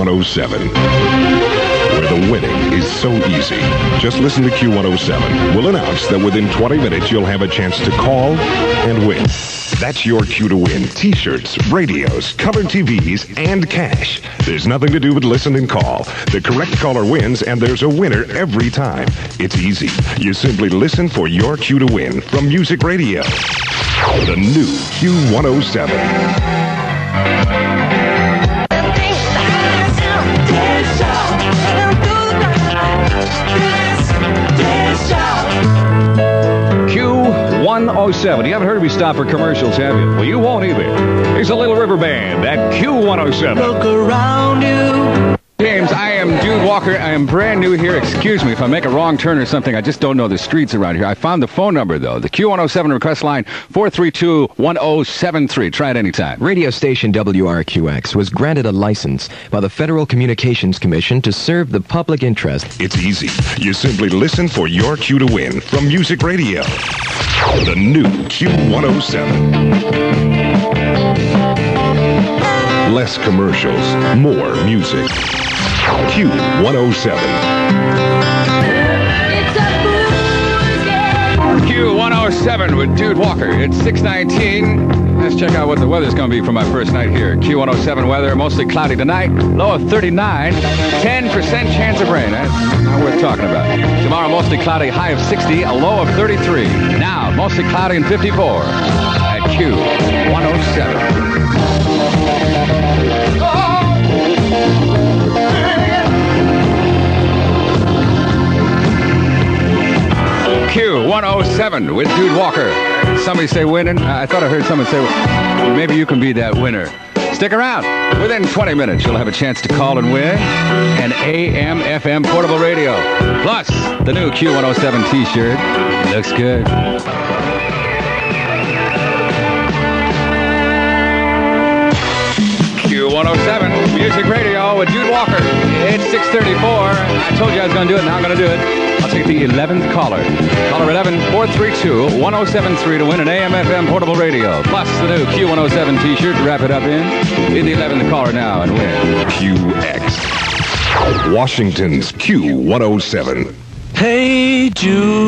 Q107. Where the winning is so easy. Just listen to Q107. We'll announce that within 20 minutes you'll have a chance to call and win. That's your cue to win. T-shirts, radios, colored TVs, and cash. There's nothing to do but listen and call. The correct caller wins, and there's a winner every time. It's easy. You simply listen for your cue to win from Music Radio. The new Q107. Q107. You haven't heard me stop for commercials, have you? Well, you won't either. Here's a Little River Band at Q107. Look around you. James, I am Dude Walker. I am brand new here. Excuse me if I make a wrong turn or something. I just don't know the streets around here. I found the phone number, though. The Q107 request line, 432-1073. Try it anytime. Radio station WRQX was granted a license by the Federal Communications Commission to serve the public interest. It's easy. You simply listen for your cue to win from Music Radio. The new Q107. Less commercials, more music. Q107. Q107 with Dude Walker. It's 6:19. Let's check out what the weather's going to be for my first night here. Q107 weather, mostly cloudy tonight. Low of 39. 10% chance of rain. That's not worth talking about. Tomorrow, mostly cloudy, high of 60. A low of 33. Now, mostly cloudy and 54 at Q107. Q107 with Dude Walker. Somebody say winning. I thought I heard someone say maybe you can be that winner. Stick around. Within 20 minutes, you'll have a chance to call and win an AM/FM portable radio. Plus, the new Q107 T-shirt. Looks good. Q107 Music Radio with Dude Walker. It's 6:34. I told you I was going to do it. Now I'm going to do it. I'll take the 11th caller. Caller 11, 432-1073 to win an AM/FM portable radio. Plus the new Q107 T-shirt to wrap it up in. Be the 11th caller now and win. QX. Washington's Q107. Hey, Jude.